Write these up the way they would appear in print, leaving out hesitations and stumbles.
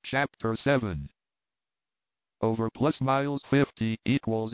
Chapter 7. Over plus miles 50 equals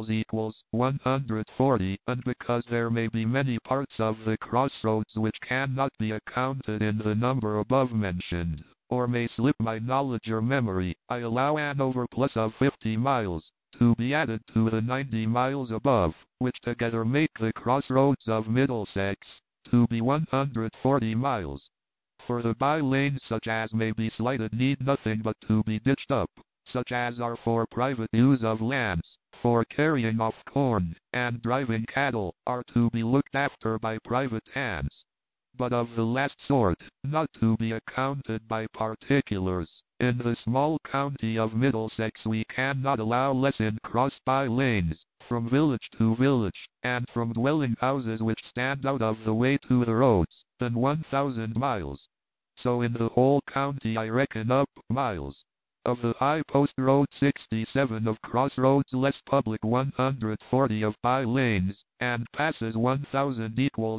140, and because there may be many parts of the crossroads which cannot be accounted in the number above mentioned, or may slip my knowledge or memory, I allow an overplus of 50 miles to be added to the 90 miles above, which together make the crossroads of Middlesex to be 140 miles. For the by-lanes such as may be slighted need nothing but to be ditched up, such as are for private use of lands, for carrying off corn, and driving cattle, are to be looked after by private hands. But of the last sort, not to be accounted by particulars, in the small county of Middlesex we cannot allow less in cross by-lanes, from village to village, and from dwelling houses which stand out of the way to the roads, than 1,000 miles. So in the whole county I reckon up miles. Of the high post road 67 of crossroads less public 140 of by-lanes, and passes 1,000 equals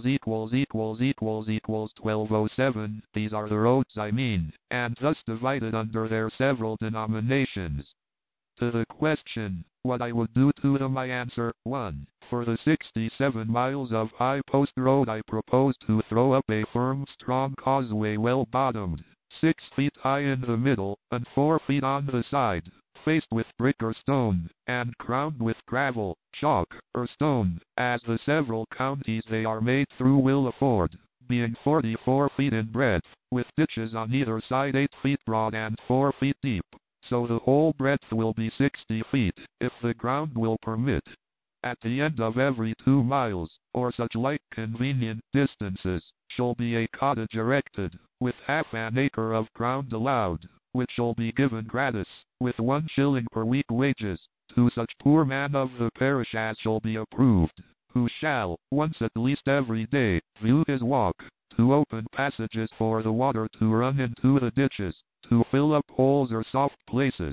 1207, these are the roads I mean, and thus divided under their several denominations. To the question, what I would do to them, I answer, 1. For the 67 miles of high post road I propose to throw up a firm strong causeway well bottomed, 6 feet high in the middle, and 4 feet on the side, faced with brick or stone, and crowned with gravel, chalk, or stone, as the several counties they are made through will afford, being 44 feet in breadth, with ditches on either side 8 feet broad and 4 feet deep. So the whole breadth will be 60 feet, if the ground will permit. At the end of every 2 miles, or such like convenient distances, shall be a cottage erected, with half an acre of ground allowed, which shall be given gratis, with 1 shilling per week wages, to such poor man of the parish as shall be approved, who shall, once at least every day, view his walk, to open passages for the water to run into the ditches, to fill up holes or soft places.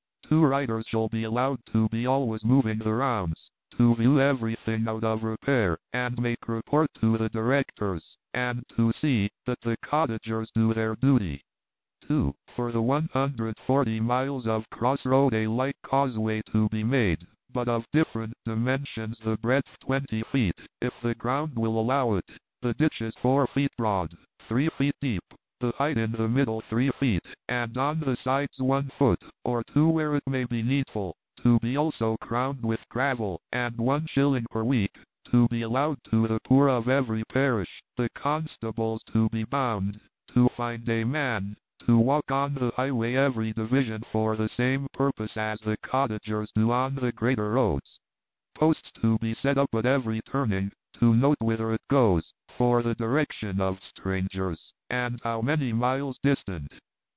2 riders shall be allowed to be always moving the rounds, to view everything out of repair, and make report to the directors, and to see that the cottagers do their duty. 2. For the 140 miles of crossroad a like causeway to be made, but of different dimensions, the breadth 20 feet, if the ground will allow it, the ditches 4 feet broad, 3 feet deep, the height in the middle 3 feet, and on the sides 1 foot, or 2 where it may be needful, to be also crowned with gravel, and 1 shilling per week, to be allowed to the poor of every parish, the constables to be bound, to find a man, to walk on the highway every division for the same purpose as the cottagers do on the greater roads. Posts to be set up at every turning, to note whither it goes, for the direction of strangers, and how many miles distant.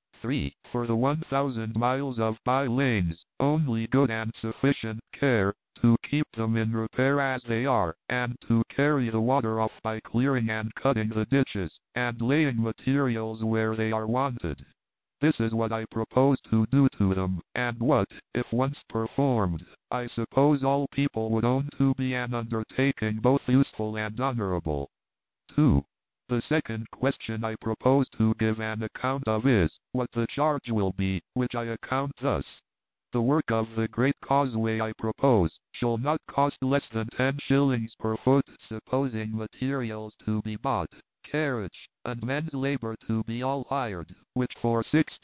3. For the 1,000 miles of by-lanes, only good and sufficient care, to keep them in repair as they are, and to carry the water off by clearing and cutting the ditches, and laying materials where they are wanted. This is what I propose to do to them, and what, if once performed, I suppose all people would own to be an undertaking both useful and honorable. 2. The second question I propose to give an account of is, what the charge will be, which I account thus. The work of the great causeway I propose, shall not cost less than 10 shillings per foot, supposing materials to be bought, carriage, and men's labor to be all hired, which for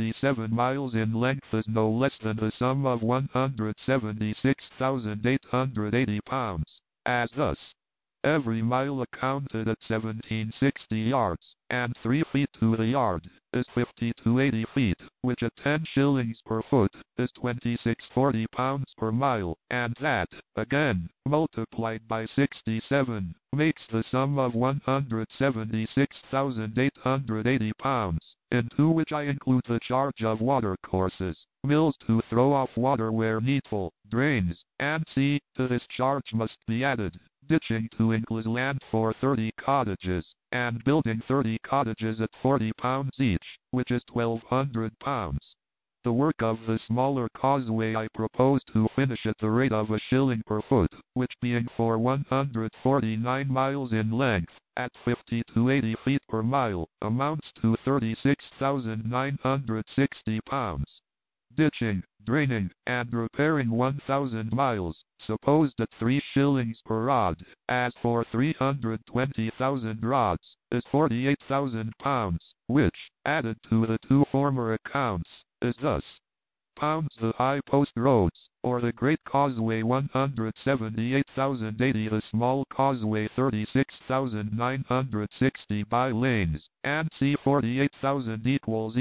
67 miles in length is no less than the sum of £176,880, as thus. Every mile accounted at 1760 yards, and 3 feet to the yard, is 50 to 80 feet, which at 10 shillings per foot, is 2640 pounds per mile, and that, again, multiplied by 67, makes the sum of £176,880, into which I include the charge of water courses, mills to throw off water where needful, drains, and to this charge must be added ditching to enclose land for 30 cottages, and building 30 cottages at £40 each, which is £1,200. The work of the smaller causeway I propose to finish at the rate of a shilling per foot, which being for 149 miles in length, at 50 to 80 feet per mile, amounts to £36,960. Ditching, draining, and repairing 1,000 miles, supposed at 3 shillings per rod, as for 320,000 rods, is £48,000, which, added to the two former accounts, is thus pounds the High Post Roads, or the Great Causeway 178,080, the Small Causeway 36,960 by lanes, and C 48,000 equals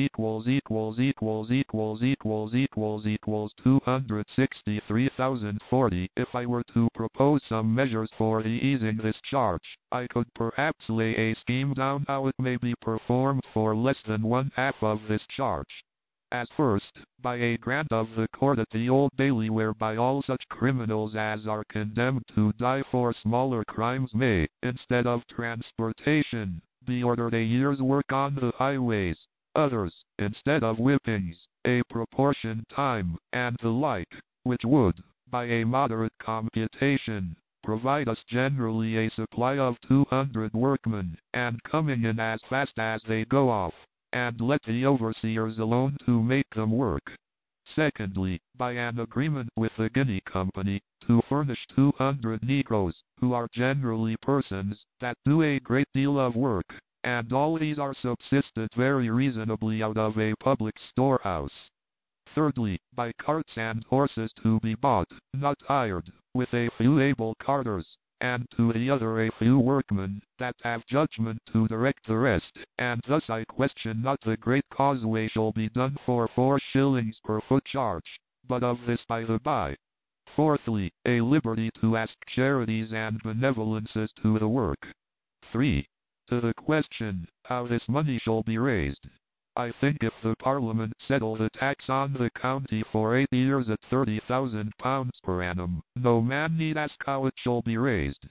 263,040. If I were to propose some measures for easing this charge, I could perhaps lay a scheme down how it may be performed for less than one half of this charge. As first, by a grant of the court at the Old Bailey, whereby all such criminals as are condemned to die for smaller crimes may, instead of transportation, be ordered a year's work on the highways; others, instead of whippings, a proportioned time, and the like, which would, by a moderate computation, provide us generally a supply of 200 workmen, and coming in as fast as they go off, and let the overseers alone to make them work. Secondly, by an agreement with the Guinea Company, to furnish 200 Negroes, who are generally persons that do a great deal of work, and all these are subsisted very reasonably out of a public storehouse. Thirdly, by carts and horses to be bought, not hired, with a few able carters, and to the other a few workmen that have judgment to direct the rest, and thus I question not the Great Causeway shall be done for 4 shillings per foot charge, but of this by the by. Fourthly, a liberty to ask charities and benevolences to the work. 3. To the question, how this money shall be raised. I think if the Parliament settle the tax on the county for 8 years at £30,000 per annum, no man need ask how it shall be raised.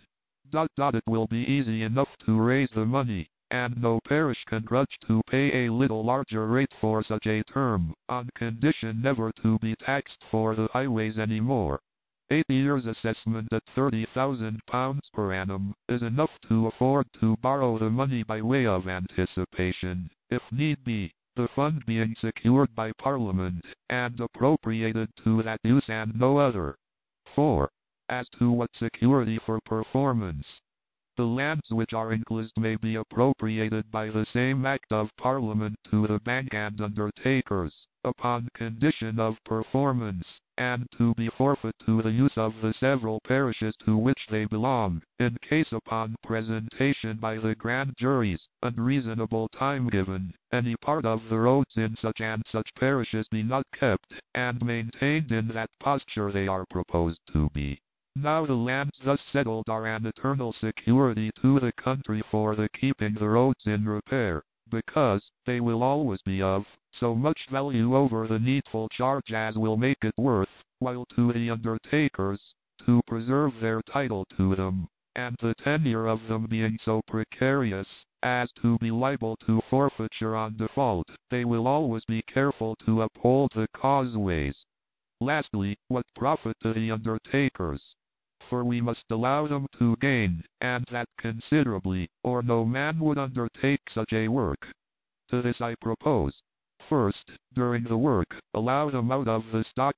It will be easy enough to raise the money, and no parish can grudge to pay a little larger rate for such a term, on condition never to be taxed for the highways any more. 8 years' assessment at £30,000 per annum is enough to afford to borrow the money by way of anticipation, if need be, the fund being secured by Parliament, and appropriated to that use and no other. 4. As to what security for performance. The lands which are enclosed may be appropriated by the same Act of Parliament to the bank and undertakers, upon condition of performance, and to be forfeit to the use of the several parishes to which they belong, in case upon presentation by the grand juries, and reasonable time given, any part of the roads in such and such parishes be not kept, and maintained in that posture they are proposed to be. Now the lands thus settled are an eternal security to the country for the keeping the roads in repair, because they will always be of so much value over the needful charge as will make it worth while to the undertakers to preserve their title to them, and the tenure of them being so precarious as to be liable to forfeiture on default, they will always be careful to uphold the causeways. Lastly, what profit to the undertakers? For we must allow them to gain, and that considerably, or no man would undertake such a work. To this I propose, first, during the work, allow them out of the stock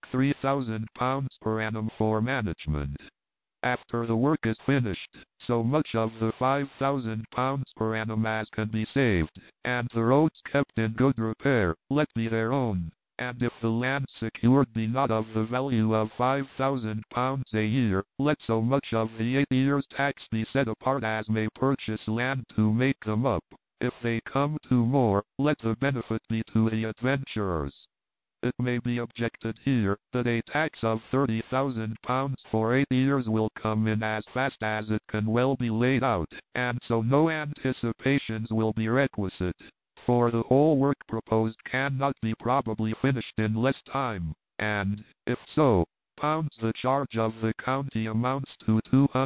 £3,000 per annum for management. After the work is finished, so much of the £5,000 per annum as can be saved, and the roads kept in good repair, let be their own. And if the land secured be not of the value of £5,000 a year, let so much of the 8 years' tax be set apart as may purchase land to make them up. If they come to more, let the benefit be to the adventurers. It may be objected here that a tax of £30,000 for 8 years will come in as fast as it can well be laid out, and so no anticipations will be requisite. For the whole work proposed cannot be probably finished in less time, and, if so, the charge of the county amounts to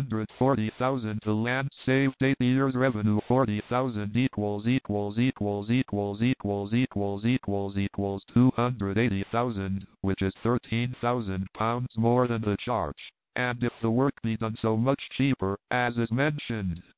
240,000. The land saved 8 years revenue 40,000 equals 280,000, which is £13,000 more than the charge. And if the work be done so much cheaper, as is mentioned,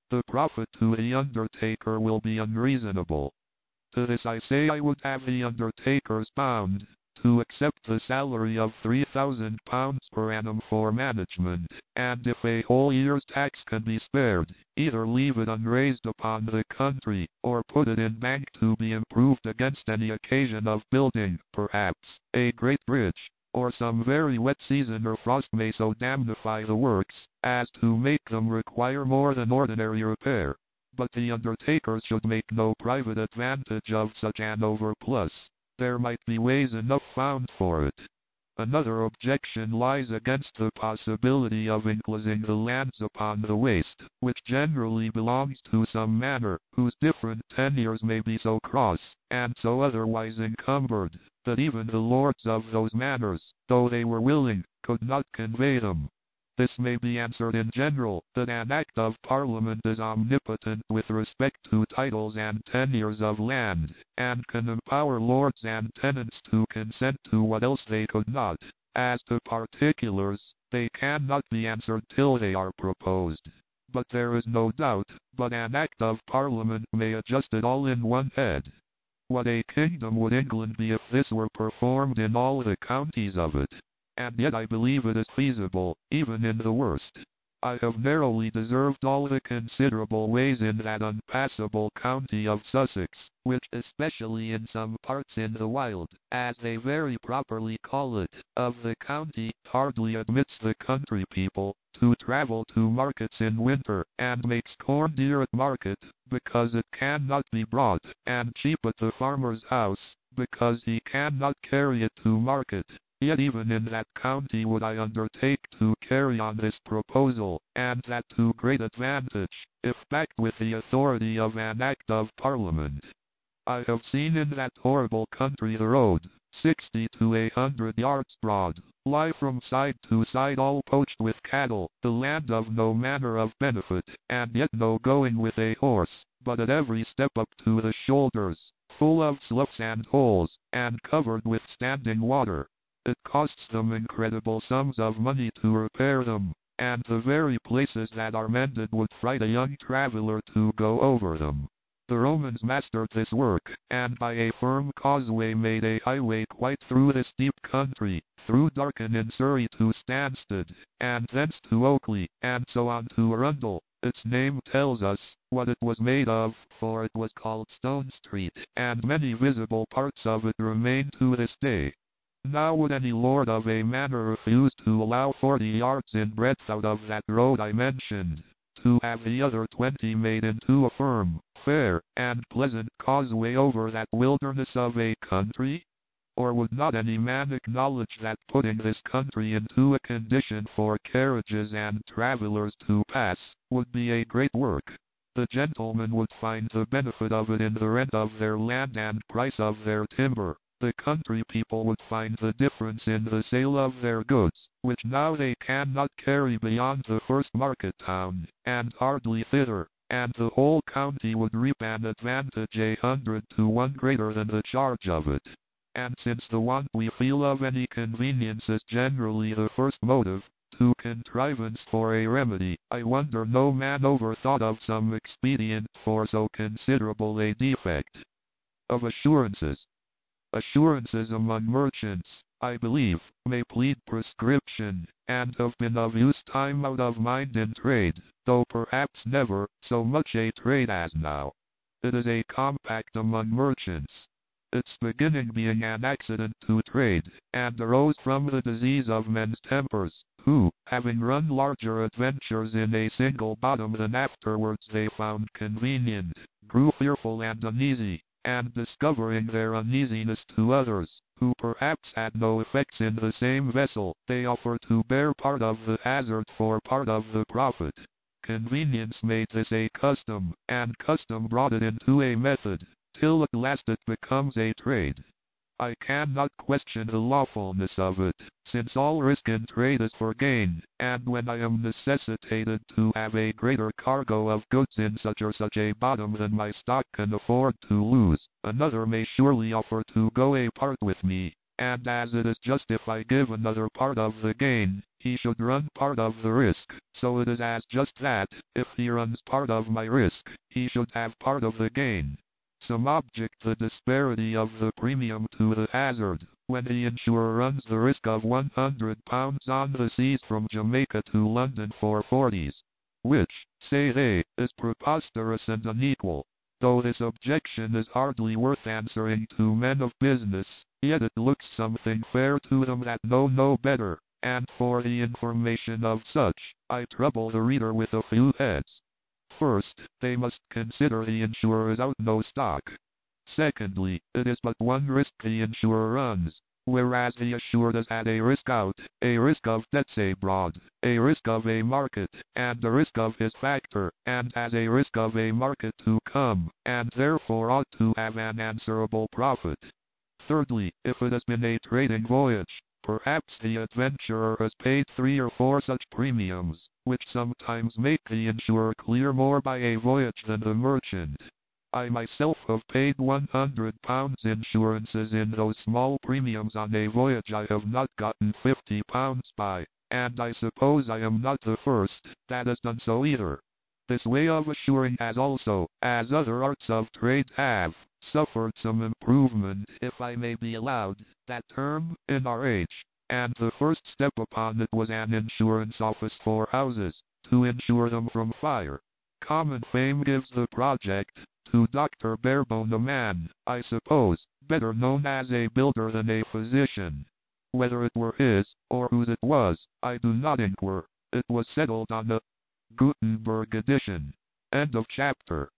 the profit to the undertaker will be unreasonable. To this I say I would have the undertakers bound to accept the salary of £3,000 per annum for management, and if a whole year's tax can be spared, either leave it unraised upon the country, or put it in bank to be improved against any occasion of building, perhaps, a great bridge, or some very wet season or frost may so damnify the works, as to make them require more than ordinary repair. But the undertakers should make no private advantage of such an overplus. There might be ways enough found for it. Another objection lies against the possibility of enclosing the lands upon the waste, which generally belongs to some manor, whose different tenures may be so cross, and so otherwise encumbered, that even the lords of those manors, though they were willing, could not convey them. This may be answered in general, that an Act of Parliament is omnipotent with respect to titles and tenures of land, and can empower lords and tenants to consent to what else they could not. As to particulars, they cannot be answered till they are proposed. But there is no doubt, but an Act of Parliament may adjust it all in one head. What a kingdom would England be if this were performed in all the counties of it? And yet I believe it is feasible, even in the worst. I have narrowly deserved all the considerable ways in that unpassable county of Sussex, which, especially in some parts in the wild, as they very properly call it, of the county, hardly admits the country people to travel to markets in winter, and makes corn dear at market, because it cannot be brought, and cheap at the farmer's house, because he cannot carry it to market. Yet even in that county would I undertake to carry on this proposal, and that to great advantage, if backed with the authority of an Act of Parliament. I have seen in that horrible country the road, 60 to 100 yards broad, lie from side to side all poached with cattle, the land of no manner of benefit, and yet no going with a horse, but at every step up to the shoulders, full of sloughs and holes, and covered with standing water. It costs them incredible sums of money to repair them, and the very places that are mended would fright a young traveler to go over them. The Romans mastered this work, and by a firm causeway made a highway quite through this deep country, through Darken in Surrey to Stansted, and thence to Oakley, and so on to Arundel. Its name tells us what it was made of, for it was called Stone Street, and many visible parts of it remain to this day. Now would any lord of a manor refuse to allow 40 yards in breadth out of that road I mentioned, to have the other 20 made into a firm, fair, and pleasant causeway over that wilderness of a country? Or would not any man acknowledge that putting this country into a condition for carriages and travellers to pass, would be a great work? The gentlemen would find the benefit of it in the rent of their land and price of their timber. The country people would find the difference in the sale of their goods, which now they cannot carry beyond the first market town, and hardly thither, and the whole county would reap an advantage 100 to 1 greater than the charge of it. And since the want we feel of any convenience is generally the first motive to contrivance for a remedy, I wonder no man overthought of some expedient for so considerable a defect. Of assurances. Assurances among merchants, I believe, may plead prescription, and have been of use time out of mind in trade, though perhaps never so much a trade as now. It is a compact among merchants. Its beginning being an accident to trade, and arose from the disease of men's tempers, who, having run larger adventures in a single bottom than afterwards they found convenient, grew fearful and uneasy, and discovering their uneasiness to others, who perhaps had no effects in the same vessel, they offer to bear part of the hazard for part of the profit. Convenience made this a custom, and custom brought it into a method, till at last it becomes a trade. I cannot question the lawfulness of it, since all risk in trade is for gain, and when I am necessitated to have a greater cargo of goods in such or such a bottom than my stock can afford to lose, another may surely offer to go a part with me. and as it is just if I give another part of the gain, he should run part of the risk, so it is as just that, if he runs part of my risk, he should have part of the gain. Some object the disparity of the premium to the hazard, when the insurer runs the risk of £100 on the seas from Jamaica to London for 40s, which, say they, is preposterous and unequal. Though this objection is hardly worth answering to men of business, yet it looks something fair to them that know no better, and for the information of such, I trouble the reader with a few heads. First, they must consider the insurer is out no stock. Secondly, it is but one risk the insurer runs, whereas the assured has had a risk out, a risk of debts abroad, a risk of a market, and a risk of his factor, and has a risk of a market to come, and therefore ought to have an answerable profit. Thirdly, if it has been a trading voyage, perhaps the adventurer has paid 3 or 4 such premiums, which sometimes make the insurer clear more by a voyage than the merchant. I myself have paid £100 insurances in those small premiums on a voyage I have not gotten £50 by, and I suppose I am not the first that has done so either. This way of assuring has also, as other arts of trade have, suffered some improvement, if I may be allowed that term, in our age, and the first step upon it was an insurance office for houses, to insure them from fire. Common fame gives the project to Dr. Barebone, a man, I suppose, better known as a builder than a physician. Whether it were his, or whose it was, I do not inquire. It was settled on the Gutenberg edition. End of chapter.